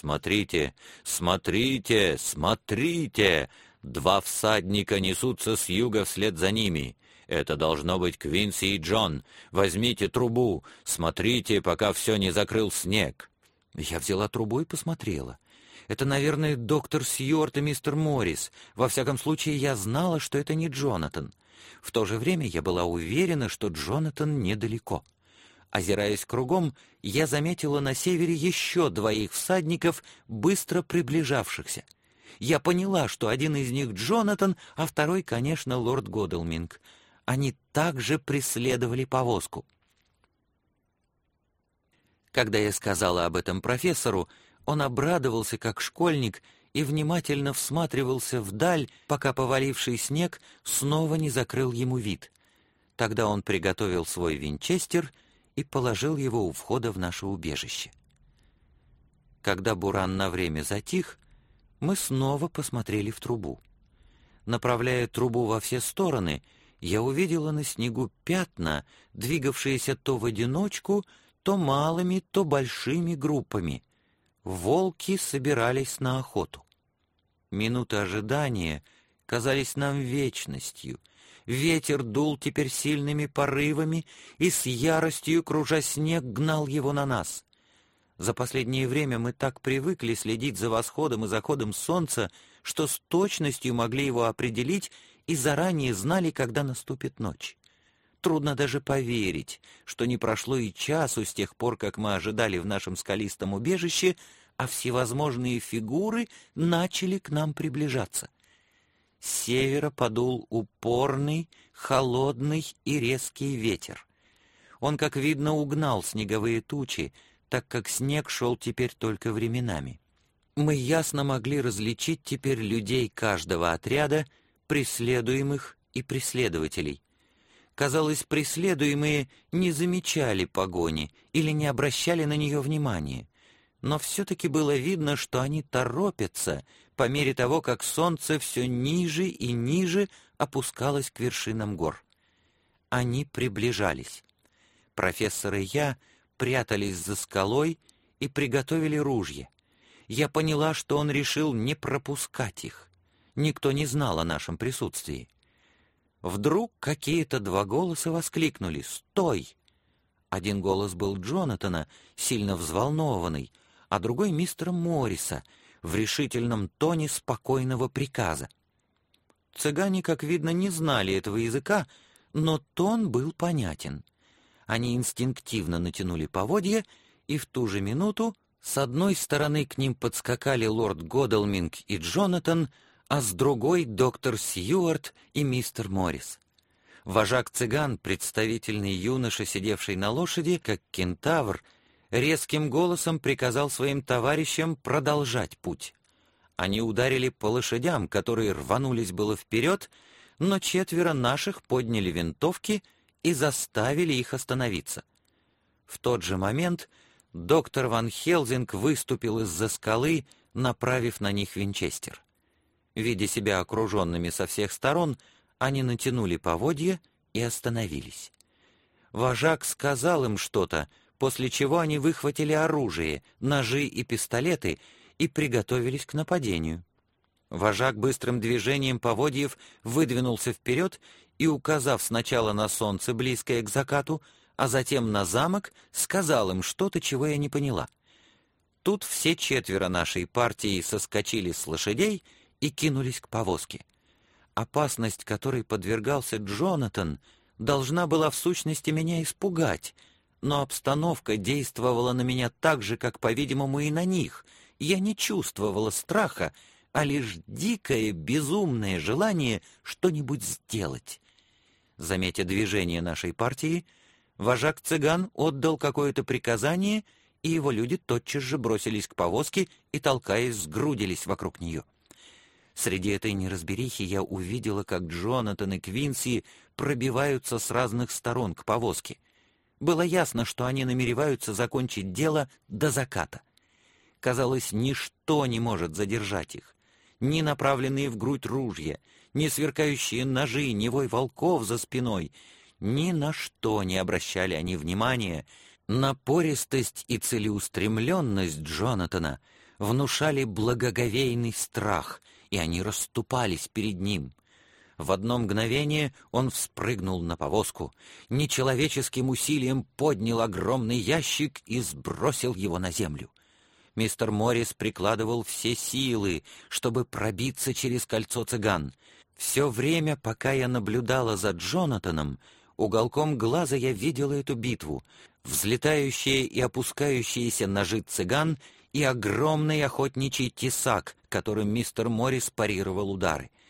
«Смотрите, смотрите, смотрите! 2 всадника несутся с юга вслед за ними. Это должно быть Квинси и Джон. Возьмите трубу, смотрите, пока все не закрыл снег». Я взяла трубу и посмотрела. Это, наверное, доктор Сьюарт и мистер Моррис. Во всяком случае, я знала, что это не Джонатан. В то же время я была уверена, что Джонатан недалеко. Озираясь кругом, я заметила на севере еще 2 всадников, быстро приближавшихся. Я поняла, что один из них Джонатан, а второй, конечно, лорд Годалминг. Они также преследовали повозку. Когда я сказала об этом профессору, он обрадовался как школьник и внимательно всматривался вдаль, пока поваливший снег снова не закрыл ему вид. Тогда он приготовил свой винчестер и положил его у входа в наше убежище. Когда буран на время затих, мы снова посмотрели в трубу. Направляя трубу во все стороны, я увидела на снегу пятна, двигавшиеся то в одиночку, то малыми, то большими группами. Волки собирались на охоту. Минуты ожидания казались нам вечностью. Ветер дул теперь сильными порывами и с яростью, кружа снег, гнал его на нас. За последнее время мы так привыкли следить за восходом и заходом солнца, что с точностью могли его определить и заранее знали, когда наступит ночь. Трудно даже поверить, что не прошло и часу с тех пор, как мы ожидали в нашем скалистом убежище, а всевозможные фигуры начали к нам приближаться. С севера подул упорный, холодный и резкий ветер. Он, как видно, угнал снеговые тучи, так как снег шел теперь только временами. Мы ясно могли различить теперь людей каждого отряда, преследуемых и преследователей. Казалось, преследуемые не замечали погони или не обращали на нее внимания, но все-таки было видно, что они торопятся по мере того, как солнце все ниже и ниже опускалось к вершинам гор. Они приближались. Профессор и я прятались за скалой и приготовили ружья. Я поняла, что он решил не пропускать их. Никто не знал о нашем присутствии. Вдруг какие-то 2 голоса воскликнули: «Стой!» Один голос был Джонатана, сильно взволнованный, а другой мистера Морриса, в решительном тоне спокойного приказа. Цыгане, как видно, не знали этого языка, но тон был понятен. Они инстинктивно натянули поводья, и в ту же минуту с одной стороны к ним подскакали лорд Годалминг и Джонатан, а с другой — доктор Сьюарт и мистер Моррис. Вожак цыган, представительный юноша, сидевший на лошади, как кентавр, резким голосом приказал своим товарищам продолжать путь. Они ударили по лошадям, которые рванулись было вперед, но 4 наших подняли винтовки и заставили их остановиться. В тот же момент доктор Ван Хелзинг выступил из-за скалы, направив на них винчестер. Видя себя окруженными со всех сторон, они натянули поводья и остановились. Вожак сказал им что-то, после чего они выхватили оружие, ножи и пистолеты и приготовились к нападению. Вожак быстрым движением поводьев выдвинулся вперед и, указав сначала на солнце, близкое к закату, а затем на замок, сказал им что-то, чего я не поняла. Тут все 4 нашей партии соскочили с лошадей и кинулись к повозке. Опасность, которой подвергался Джонатан, должна была в сущности меня испугать, но обстановка действовала на меня так же, как, по-видимому, и на них. Я не чувствовала страха, а лишь дикое, безумное желание что-нибудь сделать. Заметя движение нашей партии, вожак цыган отдал какое-то приказание, и его люди тотчас же бросились к повозке и, толкаясь, сгрудились вокруг нее. Среди этой неразберихи я увидела, как Джонатан и Квинси пробиваются с разных сторон к повозке. Было ясно, что они намереваются закончить дело до заката. Казалось, ничто не может задержать их. Ни направленные в грудь ружья, ни сверкающие ножи, ни вой волков за спиной. Ни на что не обращали они внимания. Напористость и целеустремленность Джонатана внушали благоговейный страх, и они расступались перед ним. В одно мгновение он вспрыгнул на повозку, нечеловеческим усилием поднял огромный ящик и сбросил его на землю. Мистер Моррис прикладывал все силы, чтобы пробиться через кольцо цыган. Все время, пока я наблюдала за Джонатаном, уголком глаза я видела эту битву, взлетающие и опускающиеся ножи цыган и огромный охотничий тесак, которым мистер Моррис парировал удары.